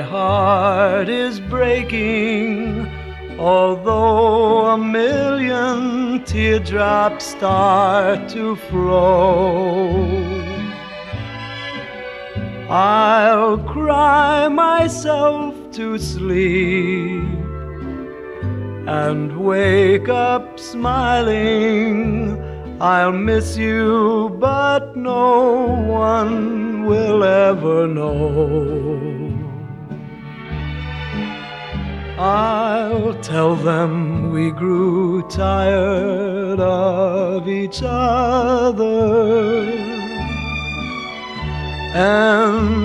heart is breaking, although a million teardrops start to flow. I'll cry myself to sleep and wake up smiling. I'll miss you, but no one will ever know. I'll tell them we grew tired of each other, and